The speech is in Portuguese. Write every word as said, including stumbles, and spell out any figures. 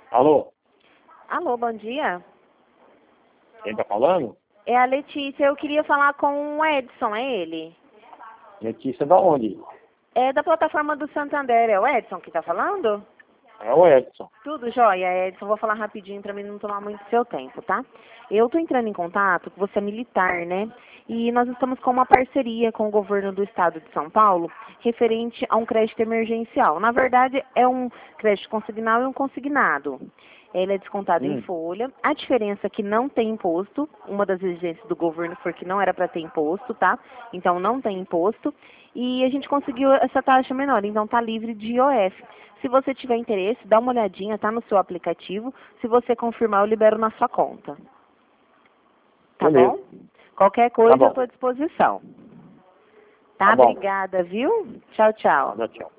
Alô? Alô, bom dia. Quem tá falando? É a Letícia. Eu queria falar com o Edson, é ele? Letícia da onde? É da plataforma do Santander. É o Edson que tá falando? É o Edson. Tudo jóia, Edson. Vou falar rapidinho pra mim não tomar muito seu tempo, tá? Eu tô entrando em contato, que você é militar, né? E nós estamos com uma parceria com o governo do estado de São Paulo referente a um crédito emergencial. Na verdade, é um crédito consignado e um consignado. Ele é descontado em Hum. folha. A diferença é que não tem imposto. Uma das exigências do governo foi que não era para ter imposto, tá? Então não tem imposto. E a gente conseguiu essa taxa menor, então tá livre de I O F. Se você tiver interesse, dá uma olhadinha, tá no seu aplicativo. Se você confirmar, eu libero na sua conta. Tá Beleza. bom? Qualquer Tá coisa eu bom. estou à disposição. Tá? Tá bom. Obrigada, viu? Tchau, tchau. Tchau, tchau.